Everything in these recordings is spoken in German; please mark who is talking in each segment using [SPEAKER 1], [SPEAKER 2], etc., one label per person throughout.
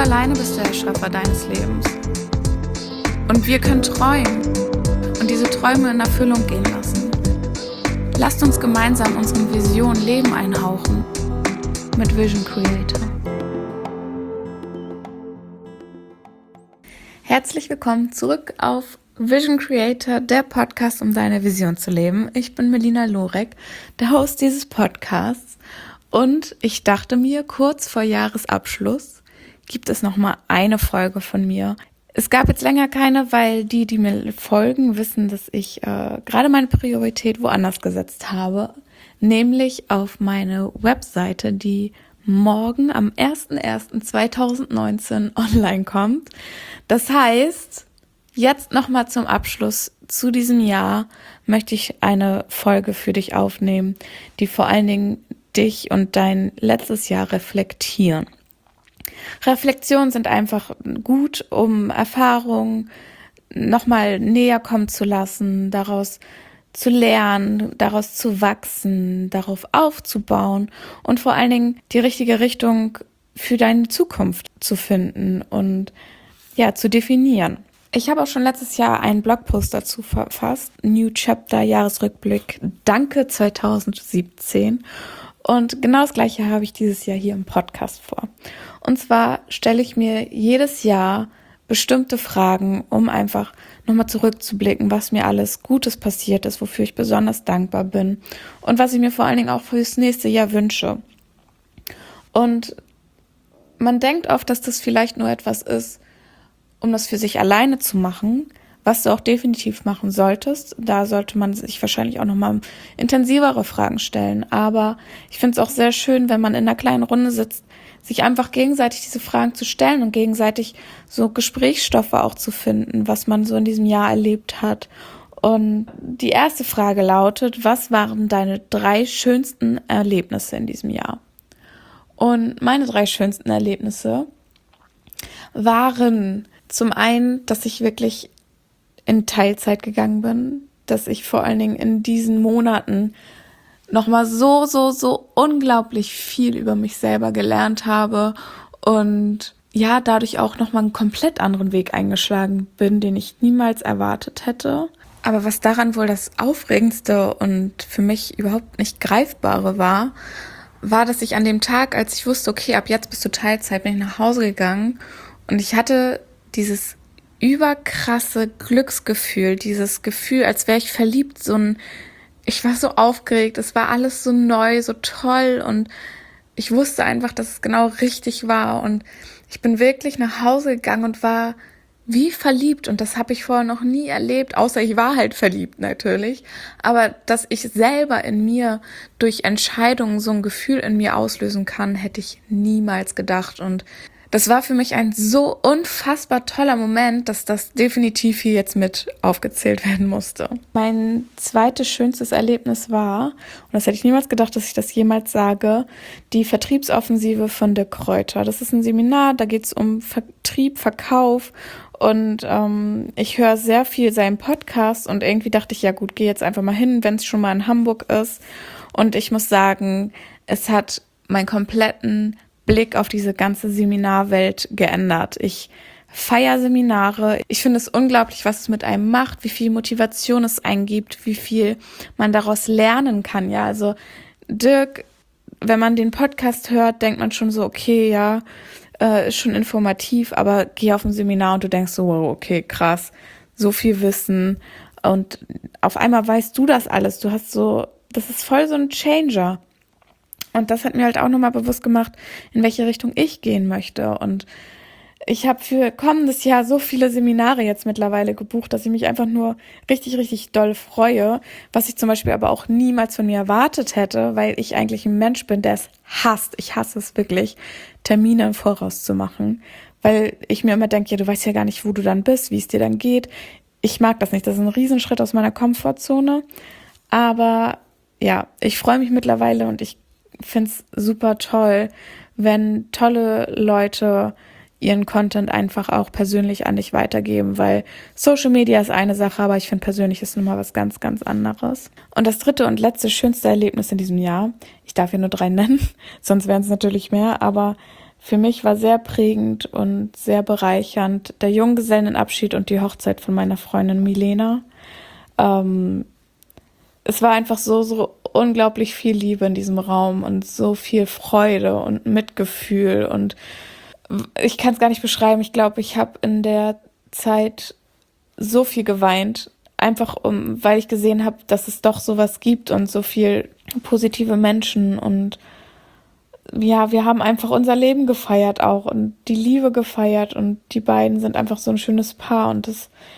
[SPEAKER 1] alleine bist der Erschaffer deines Lebens. Und wir können träumen und diese Träume in Erfüllung gehen lassen. Lasst uns gemeinsam unseren Visionen Leben einhauchen mit Vision Creator. Herzlich willkommen zurück auf Vision Creator, der Podcast, um deine Vision zu leben. Ich bin Melina Lorek, der Host dieses Podcasts, und ich dachte mir, kurz vor Jahresabschluss gibt es nochmal eine Folge von mir. Es gab jetzt länger keine, weil die mir folgen, wissen, dass ich gerade meine Priorität woanders gesetzt habe, nämlich auf meine Webseite, die morgen am 01.01.2019 online kommt. Das heißt, jetzt nochmal zum Abschluss zu diesem Jahr möchte ich eine Folge für dich aufnehmen, die vor allen Dingen dich und dein letztes Jahr reflektieren. Reflexionen sind einfach gut, um Erfahrungen nochmal näher kommen zu lassen, daraus zu lernen, daraus zu wachsen, darauf aufzubauen und vor allen Dingen die richtige Richtung für deine Zukunft zu finden und ja, zu definieren. Ich habe auch schon letztes Jahr einen Blogpost dazu verfasst, New Chapter Jahresrückblick, Danke 2017. Und genau das Gleiche habe ich dieses Jahr hier im Podcast vor. Und zwar stelle ich mir jedes Jahr bestimmte Fragen, um einfach nochmal zurückzublicken, was mir alles Gutes passiert ist, wofür ich besonders dankbar bin und was ich mir vor allen Dingen auch fürs nächste Jahr wünsche. Und man denkt oft, dass das vielleicht nur etwas ist, um das für sich alleine zu machen, was du auch definitiv machen solltest. Da sollte man sich wahrscheinlich auch nochmal intensivere Fragen stellen. Aber ich finde es auch sehr schön, wenn man in einer kleinen Runde sitzt, sich einfach gegenseitig diese Fragen zu stellen und gegenseitig so Gesprächsstoffe auch zu finden, was man so in diesem Jahr erlebt hat. Und die erste Frage lautet: Was waren deine 3 schönsten Erlebnisse in diesem Jahr? Und meine 3 schönsten Erlebnisse waren zum einen, dass ich wirklich in Teilzeit gegangen bin, dass ich vor allen Dingen in diesen Monaten nochmal so unglaublich viel über mich selber gelernt habe und ja, dadurch auch nochmal einen komplett anderen Weg eingeschlagen bin, den ich niemals erwartet hätte. Aber was daran wohl das Aufregendste und für mich überhaupt nicht Greifbare war, dass ich an dem Tag, als ich wusste, okay, ab jetzt bist du Teilzeit, bin ich nach Hause gegangen und ich hatte dieses überkrasse Glücksgefühl, dieses Gefühl, als wäre ich verliebt, ich war so aufgeregt, es war alles so neu, so toll und ich wusste einfach, dass es genau richtig war und ich bin wirklich nach Hause gegangen und war wie verliebt und das habe ich vorher noch nie erlebt, außer ich war halt verliebt natürlich, aber dass ich selber in mir durch Entscheidungen so ein Gefühl in mir auslösen kann, hätte ich niemals gedacht und das war für mich ein so unfassbar toller Moment, dass das definitiv hier jetzt mit aufgezählt werden musste. Mein zweites schönstes Erlebnis war, und das hätte ich niemals gedacht, dass ich das jemals sage, die Vertriebsoffensive von Dirk Kräuter. Das ist ein Seminar, da geht es um Vertrieb, Verkauf und ich höre sehr viel seinen Podcast und irgendwie dachte ich, ja gut, gehe jetzt einfach mal hin, wenn es schon mal in Hamburg ist. Und ich muss sagen, es hat meinen kompletten Blick auf diese ganze Seminarwelt geändert. Ich feiere Seminare. Ich finde es unglaublich, was es mit einem macht, wie viel Motivation es einen gibt, wie viel man daraus lernen kann. Ja, also Dirk, wenn man den Podcast hört, denkt man schon so, okay, ja, ist schon informativ, aber geh auf ein Seminar und du denkst so, wow, okay, krass, so viel Wissen und auf einmal weißt du das alles. Du hast so, das ist voll so ein Changer. Und das hat mir halt auch nochmal bewusst gemacht, in welche Richtung ich gehen möchte. Und ich habe für kommendes Jahr so viele Seminare jetzt mittlerweile gebucht, dass ich mich einfach nur richtig doll freue, was ich zum Beispiel aber auch niemals von mir erwartet hätte, weil ich eigentlich ein Mensch bin, der es hasst. Ich hasse es wirklich, Termine im Voraus zu machen, weil ich mir immer denke, ja, du weißt ja gar nicht, wo du dann bist, wie es dir dann geht. Ich mag das nicht. Das ist ein Riesenschritt aus meiner Komfortzone. Aber ja, ich freue mich mittlerweile und ich finde es super toll, wenn tolle Leute ihren Content einfach auch persönlich an dich weitergeben, weil Social Media ist eine Sache, aber ich finde persönlich ist nochmal was ganz anderes. Und das dritte und letzte schönste Erlebnis in diesem Jahr, ich darf hier nur 3 nennen, sonst wären es natürlich mehr, aber für mich war sehr prägend und sehr bereichernd der Junggesellenabschied und die Hochzeit von meiner Freundin Milena. Ähm, Es war einfach so unglaublich viel Liebe in diesem Raum und so viel Freude und Mitgefühl und ich kann es gar nicht beschreiben. Ich glaube, ich habe in der Zeit so viel geweint, einfach weil ich gesehen habe, dass es doch sowas gibt und so viel positive Menschen und ja, wir haben einfach unser Leben gefeiert auch und die Liebe gefeiert und die beiden sind einfach so ein schönes Paar und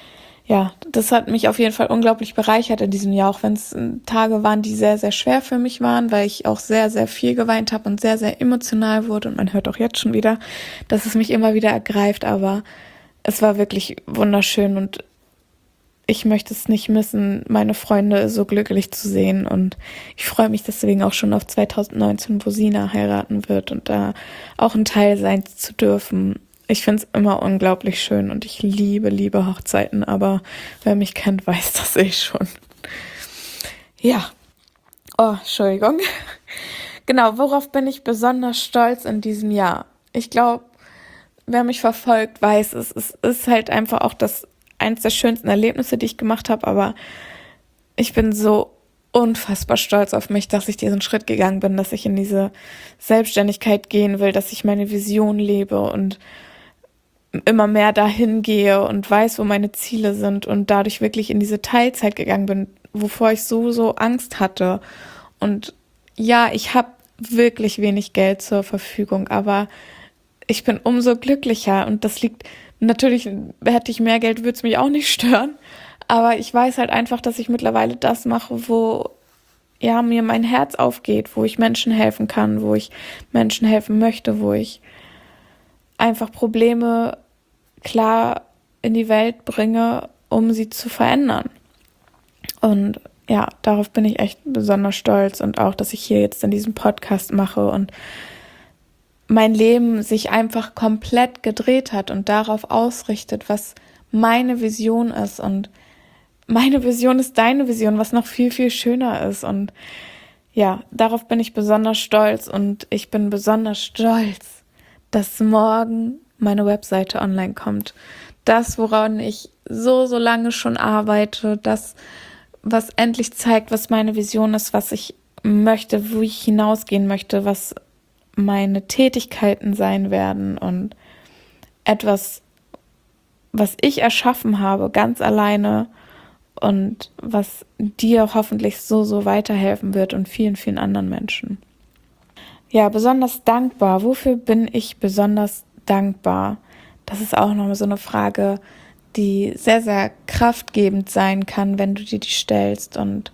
[SPEAKER 1] das hat mich auf jeden Fall unglaublich bereichert in diesem Jahr, auch wenn es Tage waren, die sehr, sehr schwer für mich waren, weil ich auch sehr, sehr viel geweint habe und sehr, sehr emotional wurde und man hört auch jetzt schon wieder, dass es mich immer wieder ergreift, aber es war wirklich wunderschön und ich möchte es nicht missen, meine Freunde so glücklich zu sehen und ich freue mich deswegen auch schon auf 2019, wo Sina heiraten wird und da auch ein Teil sein zu dürfen. Ich finde es immer unglaublich schön und ich liebe Hochzeiten, aber wer mich kennt, weiß das schon. Ja, oh, Entschuldigung. Genau, worauf bin ich besonders stolz in diesem Jahr? Ich glaube, wer mich verfolgt, weiß es. Es ist halt einfach auch eins der schönsten Erlebnisse, die ich gemacht habe, aber ich bin so unfassbar stolz auf mich, dass ich diesen Schritt gegangen bin, dass ich in diese Selbstständigkeit gehen will, dass ich meine Vision lebe und immer mehr dahin gehe und weiß, wo meine Ziele sind und dadurch wirklich in diese Teilzeit gegangen bin, wovor ich so Angst hatte. Und ja, ich habe wirklich wenig Geld zur Verfügung, aber ich bin umso glücklicher und das liegt, natürlich hätte ich mehr Geld, würde es mich auch nicht stören, aber ich weiß halt einfach, dass ich mittlerweile das mache, wo ja mir mein Herz aufgeht, wo ich Menschen helfen kann, wo ich Menschen helfen möchte, wo ich einfach Probleme klar in die Welt bringe, um sie zu verändern. Und ja, darauf bin ich echt besonders stolz und auch, dass ich hier jetzt in diesem Podcast mache und mein Leben sich einfach komplett gedreht hat und darauf ausrichtet, was meine Vision ist. Und meine Vision ist deine Vision, was noch viel, viel schöner ist. Und ja, darauf bin ich besonders stolz und ich bin besonders stolz, dass morgen meine Webseite online kommt. Das, woran ich so lange schon arbeite, das, was endlich zeigt, was meine Vision ist, was ich möchte, wo ich hinausgehen möchte, was meine Tätigkeiten sein werden und etwas, was ich erschaffen habe, ganz alleine und was dir hoffentlich so weiterhelfen wird und vielen, vielen anderen Menschen. Ja, besonders dankbar. Wofür bin ich besonders dankbar? Das ist auch nochmal so eine Frage, die sehr, sehr kraftgebend sein kann, wenn du dir die stellst und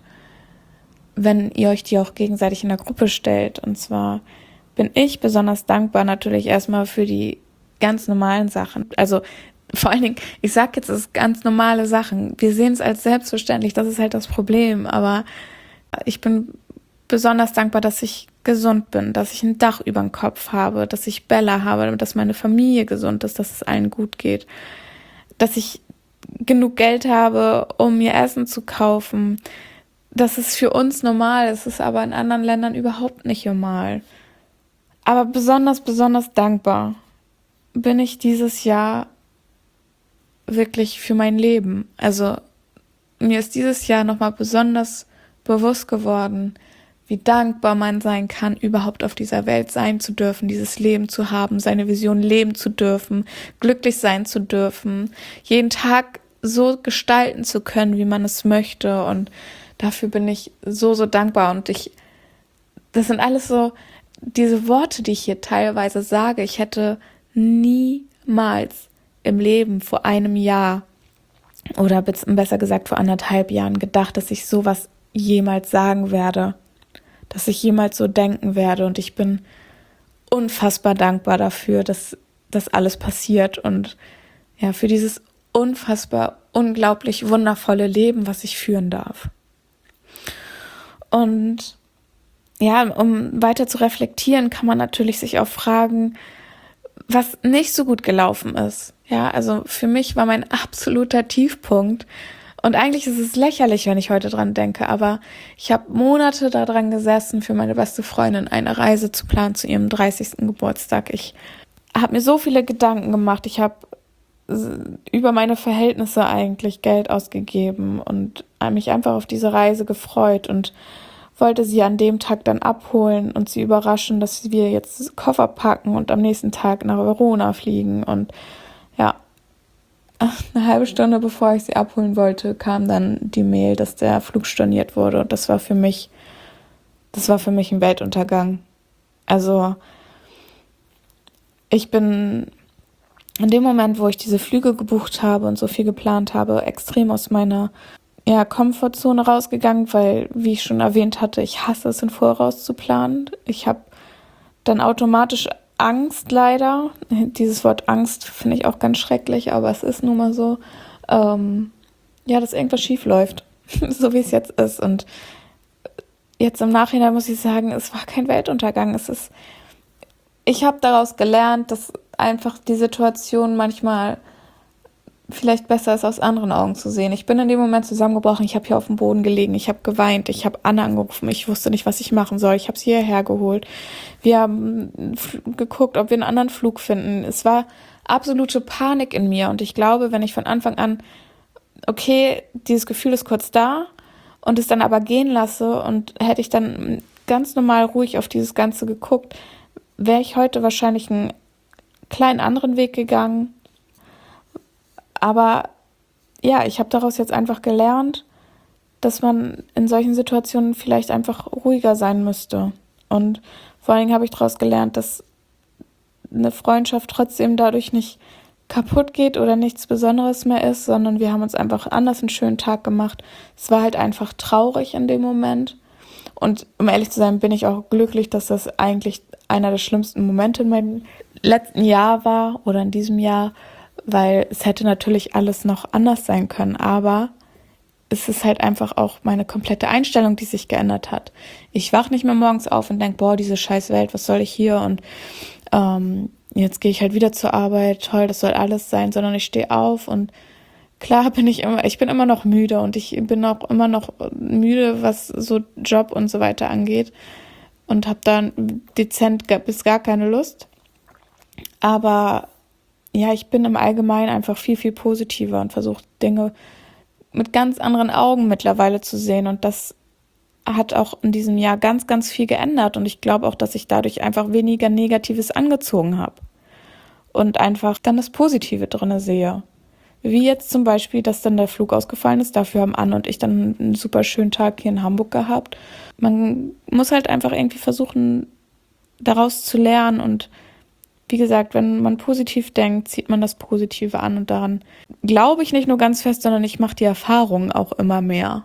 [SPEAKER 1] wenn ihr euch die auch gegenseitig in der Gruppe stellt. Und zwar bin ich besonders dankbar natürlich erstmal für die ganz normalen Sachen. Also vor allen Dingen, ich sage jetzt, es ist ganz normale Sachen. Wir sehen es als selbstverständlich, das ist halt das Problem. Aber ich bin besonders dankbar, dass ich gesund bin, dass ich ein Dach über dem Kopf habe, dass ich Bella habe, dass meine Familie gesund ist, dass es allen gut geht, dass ich genug Geld habe, um mir Essen zu kaufen. Das ist für uns normal, es ist aber in anderen Ländern überhaupt nicht normal. Aber besonders dankbar bin ich dieses Jahr wirklich für mein Leben. Also mir ist dieses Jahr nochmal besonders bewusst geworden, wie dankbar man sein kann, überhaupt auf dieser Welt sein zu dürfen, dieses Leben zu haben, seine Vision leben zu dürfen, glücklich sein zu dürfen, jeden Tag so gestalten zu können, wie man es möchte. Und dafür bin ich so dankbar. Und das sind alles so diese Worte, die ich hier teilweise sage. Ich hätte niemals im Leben vor einem Jahr oder besser gesagt vor 1,5 Jahren gedacht, dass ich sowas jemals sagen werde, dass ich jemals so denken werde. Und ich bin unfassbar dankbar dafür, dass das alles passiert und ja, für dieses unfassbar, unglaublich wundervolle Leben, was ich führen darf. Und ja, um weiter zu reflektieren, kann man natürlich sich auch fragen, was nicht so gut gelaufen ist. Ja, also für mich war mein absoluter Tiefpunkt Und eigentlich ist es lächerlich, wenn ich heute dran denke, aber ich habe Monate daran gesessen, für meine beste Freundin eine Reise zu planen zu ihrem 30. Geburtstag. Ich habe mir so viele Gedanken gemacht. Ich habe über meine Verhältnisse eigentlich Geld ausgegeben und mich einfach auf diese Reise gefreut und wollte sie an dem Tag dann abholen und sie überraschen, dass wir jetzt Koffer packen und am nächsten Tag nach Verona fliegen. Und ja, eine halbe Stunde bevor ich sie abholen wollte, kam dann die Mail, dass der Flug storniert wurde. Und das war für mich ein Weltuntergang. Also ich bin in dem Moment, wo ich diese Flüge gebucht habe und so viel geplant habe, extrem aus meiner Komfortzone rausgegangen, weil, wie ich schon erwähnt hatte, ich hasse es, im Voraus zu planen. Ich habe dann automatisch Angst, leider. Dieses Wort Angst finde ich auch ganz schrecklich, aber es ist nun mal so, dass irgendwas schief läuft, so wie es jetzt ist. Und jetzt im Nachhinein muss ich sagen, es war kein Weltuntergang. Ich habe daraus gelernt, dass einfach die Situation manchmal vielleicht besser ist, aus anderen Augen zu sehen. Ich bin in dem Moment zusammengebrochen, ich habe hier auf dem Boden gelegen, ich habe geweint, ich habe Anna angerufen, ich wusste nicht, was ich machen soll, ich habe sie hierher geholt. Wir haben geguckt, ob wir einen anderen Flug finden. Es war absolute Panik in mir und ich glaube, wenn ich von Anfang an, okay, dieses Gefühl ist kurz da und es dann aber gehen lasse und hätte ich dann ganz normal ruhig auf dieses Ganze geguckt, wäre ich heute wahrscheinlich einen kleinen anderen Weg gegangen. Aber ja, ich habe daraus jetzt einfach gelernt, dass man in solchen Situationen vielleicht einfach ruhiger sein müsste. Und vor allen Dingen habe ich daraus gelernt, dass eine Freundschaft trotzdem dadurch nicht kaputt geht oder nichts Besonderes mehr ist, sondern wir haben uns einfach anders einen schönen Tag gemacht. Es war halt einfach traurig in dem Moment. Und um ehrlich zu sein, bin ich auch glücklich, dass das eigentlich einer der schlimmsten Momente in meinem letzten Jahr war oder in diesem Jahr, weil es hätte natürlich alles noch anders sein können, aber es ist halt einfach auch meine komplette Einstellung, die sich geändert hat. Ich wach nicht mehr morgens auf und denke, boah, diese scheiß Welt, was soll ich hier und jetzt gehe ich halt wieder zur Arbeit, toll, das soll alles sein, sondern ich stehe auf und klar ich bin immer noch müde und ich bin auch immer noch müde, was so Job und so weiter angeht und habe dann dezent bis gar keine Lust. Aber ja, ich bin im Allgemeinen einfach viel, viel positiver und versuche Dinge mit ganz anderen Augen mittlerweile zu sehen. Und das hat auch in diesem Jahr ganz, ganz viel geändert. Und ich glaube auch, dass ich dadurch einfach weniger Negatives angezogen habe. Und einfach dann das Positive drin sehe. Wie jetzt zum Beispiel, dass dann der Flug ausgefallen ist. Dafür haben Anne und ich dann einen super schönen Tag hier in Hamburg gehabt. Man muss halt einfach irgendwie versuchen, daraus zu lernen und wie gesagt, wenn man positiv denkt, zieht man das Positive an und daran glaube ich nicht nur ganz fest, sondern ich mache die Erfahrung auch immer mehr.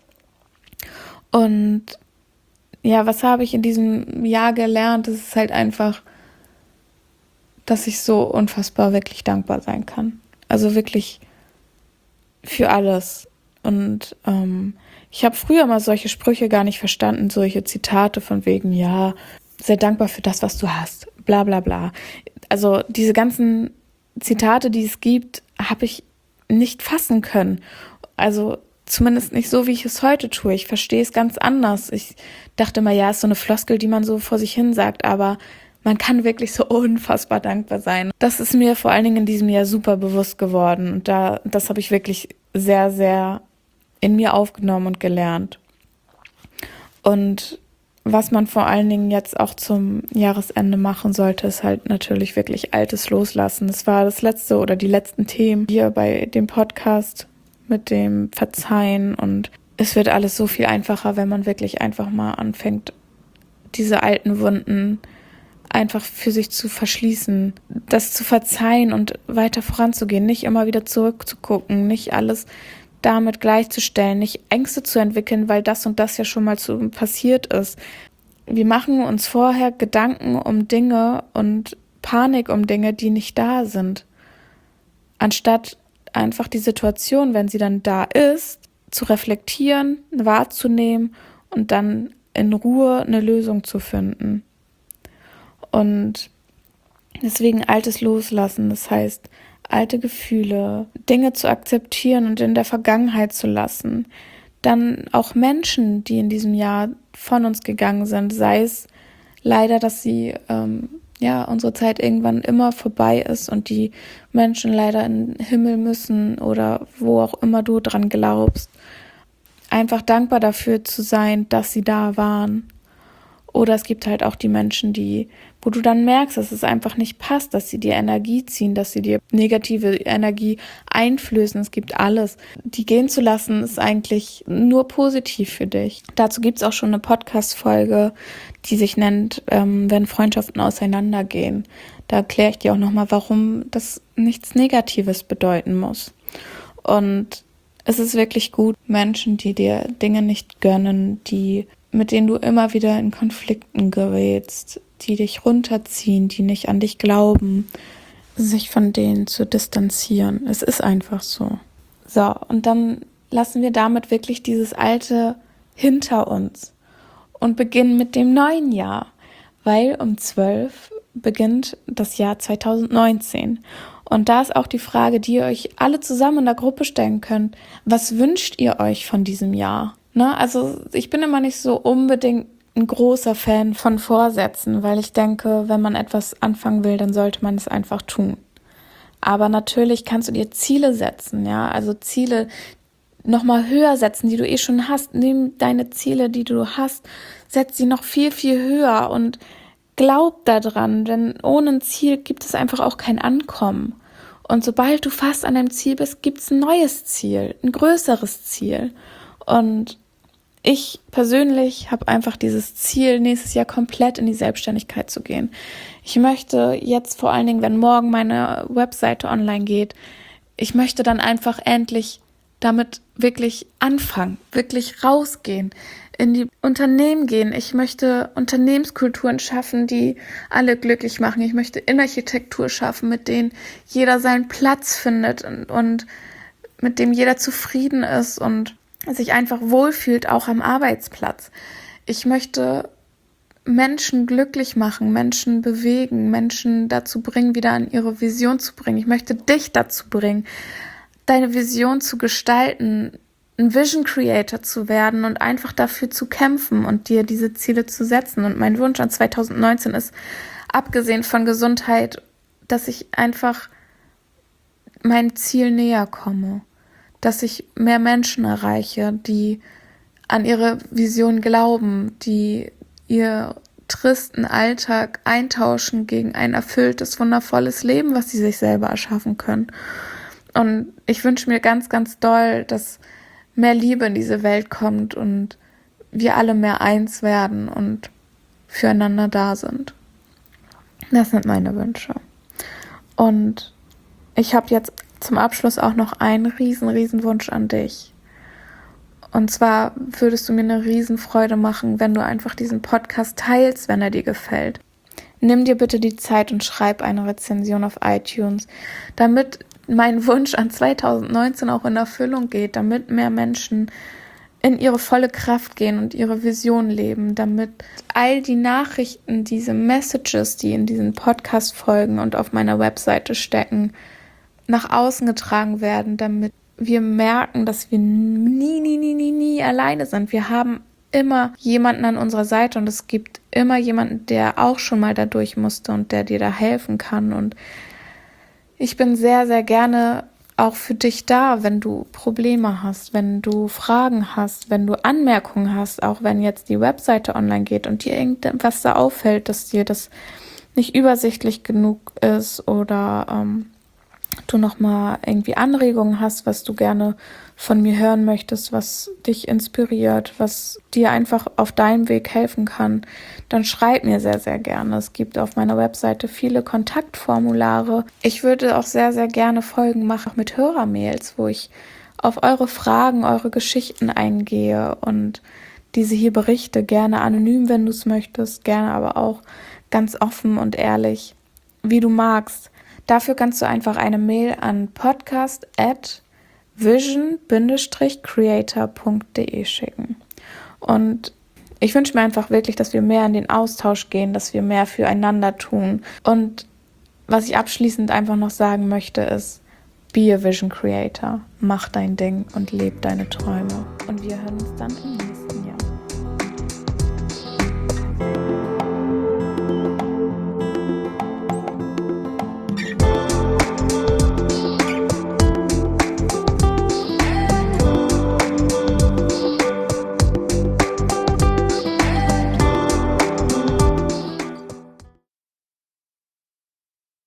[SPEAKER 1] Und ja, was habe ich in diesem Jahr gelernt? Es ist halt einfach, dass ich so unfassbar wirklich dankbar sein kann. Also wirklich für alles. Und ich habe früher mal solche Sprüche gar nicht verstanden, solche Zitate von wegen, ja, sei dankbar für das, was du hast, bla bla bla. Also diese ganzen Zitate, die es gibt, habe ich nicht fassen können. Also zumindest nicht so, wie ich es heute tue. Ich verstehe es ganz anders. Ich dachte mal, ja, ist so eine Floskel, die man so vor sich hin sagt, aber man kann wirklich so unfassbar dankbar sein. Das ist mir vor allen Dingen in diesem Jahr super bewusst geworden und das habe ich wirklich sehr, sehr in mir aufgenommen und gelernt. Und was man vor allen Dingen jetzt auch zum Jahresende machen sollte, ist halt natürlich wirklich Altes loslassen. Das war das letzte oder die letzten Themen hier bei dem Podcast mit dem Verzeihen und es wird alles so viel einfacher, wenn man wirklich einfach mal anfängt, diese alten Wunden einfach für sich zu verschließen, das zu verzeihen und weiter voranzugehen, nicht immer wieder zurückzugucken, nicht alles damit gleichzustellen, nicht Ängste zu entwickeln, weil das und das ja schon mal passiert ist. Wir machen uns vorher Gedanken um Dinge und Panik um Dinge, die nicht da sind. Anstatt einfach die Situation, wenn sie dann da ist, zu reflektieren, wahrzunehmen und dann in Ruhe eine Lösung zu finden. Und deswegen Altes loslassen, das heißt alte Gefühle, Dinge zu akzeptieren und in der Vergangenheit zu lassen. Dann auch Menschen, die in diesem Jahr von uns gegangen sind, sei es leider, dass sie unsere Zeit irgendwann immer vorbei ist und die Menschen leider in den Himmel müssen oder wo auch immer du dran glaubst. Einfach dankbar dafür zu sein, dass sie da waren. Oder es gibt halt auch die Menschen, wo du dann merkst, dass es einfach nicht passt, dass sie dir Energie ziehen, dass sie dir negative Energie einflößen. Es gibt alles. Die gehen zu lassen, ist eigentlich nur positiv für dich. Dazu gibt es auch schon eine Podcast-Folge, die sich nennt, wenn Freundschaften auseinandergehen. Da erkläre ich dir auch nochmal, warum das nichts Negatives bedeuten muss. Und es ist wirklich gut, Menschen, die dir Dinge nicht gönnen, mit denen du immer wieder in Konflikten gerätst, die dich runterziehen, die nicht an dich glauben, sich von denen zu distanzieren. Es ist einfach so. So, und dann lassen wir damit wirklich dieses Alte hinter uns und beginnen mit dem neuen Jahr, weil um 12 beginnt das Jahr 2019. Und da ist auch die Frage, die ihr euch alle zusammen in der Gruppe stellen könnt: Was wünscht ihr euch von diesem Jahr? Also ich bin immer nicht so unbedingt ein großer Fan von Vorsätzen, weil ich denke, wenn man etwas anfangen will, dann sollte man es einfach tun. Aber natürlich kannst du dir Ziele setzen, ja, also Ziele nochmal höher setzen, die du schon hast. Nimm deine Ziele, die du hast, setz sie noch viel, viel höher und glaub daran, denn ohne ein Ziel gibt es einfach auch kein Ankommen. Und sobald du fast an deinem Ziel bist, gibt es ein neues Ziel, ein größeres Ziel. Und ich persönlich habe einfach dieses Ziel, nächstes Jahr komplett in die Selbstständigkeit zu gehen. Ich möchte jetzt vor allen Dingen, wenn morgen meine Webseite online geht, ich möchte dann einfach endlich damit wirklich anfangen, wirklich rausgehen, in die Unternehmen gehen. Ich möchte Unternehmenskulturen schaffen, die alle glücklich machen. Ich möchte Innenarchitektur schaffen, mit denen jeder seinen Platz findet und mit dem jeder zufrieden ist und sich einfach wohlfühlt, auch am Arbeitsplatz. Ich möchte Menschen glücklich machen, Menschen bewegen, Menschen dazu bringen, wieder an ihre Vision zu bringen. Ich möchte dich dazu bringen, deine Vision zu gestalten, ein Vision Creator zu werden und einfach dafür zu kämpfen und dir diese Ziele zu setzen. Und mein Wunsch an 2019 ist, abgesehen von Gesundheit, dass ich einfach meinem Ziel näher komme, dass ich mehr Menschen erreiche, die an ihre Vision glauben, die ihr tristen Alltag eintauschen gegen ein erfülltes, wundervolles Leben, was sie sich selber erschaffen können. Und ich wünsche mir ganz, ganz doll, dass mehr Liebe in diese Welt kommt und wir alle mehr eins werden und füreinander da sind. Das sind meine Wünsche. Und ich habe jetzt zum Abschluss auch noch einen riesen Wunsch an dich. Und zwar würdest du mir eine Riesenfreude machen, wenn du einfach diesen Podcast teilst, wenn er dir gefällt. Nimm dir bitte die Zeit und schreib eine Rezension auf iTunes, damit mein Wunsch an 2019 auch in Erfüllung geht, damit mehr Menschen in ihre volle Kraft gehen und ihre Vision leben, damit all die Nachrichten, diese Messages, die in diesen Podcast-Folgen und auf meiner Webseite stecken, nach außen getragen werden, damit wir merken, dass wir nie alleine sind. Wir haben immer jemanden an unserer Seite und es gibt immer jemanden, der auch schon mal da durch musste und der dir da helfen kann. Und ich bin sehr, sehr gerne auch für dich da, wenn du Probleme hast, wenn du Fragen hast, wenn du Anmerkungen hast, auch wenn jetzt die Webseite online geht und dir irgendwas da auffällt, dass dir das nicht übersichtlich genug ist oder du nochmal irgendwie Anregungen hast, was du gerne von mir hören möchtest, was dich inspiriert, was dir einfach auf deinem Weg helfen kann, dann schreib mir sehr, sehr gerne. Es gibt auf meiner Webseite viele Kontaktformulare. Ich würde auch sehr, sehr gerne Folgen machen mit Hörermails, wo ich auf eure Fragen, eure Geschichten eingehe und diese hier berichte, gerne anonym, wenn du es möchtest, gerne aber auch ganz offen und ehrlich, wie du magst. Dafür kannst du einfach eine Mail an podcast@vision-creator.de schicken. Und ich wünsche mir einfach wirklich, dass wir mehr in den Austausch gehen, dass wir mehr füreinander tun. Und was ich abschließend einfach noch sagen möchte, ist: Be a Vision Creator. Mach dein Ding und leb deine Träume. Und wir hören uns dann im nächsten Jahr.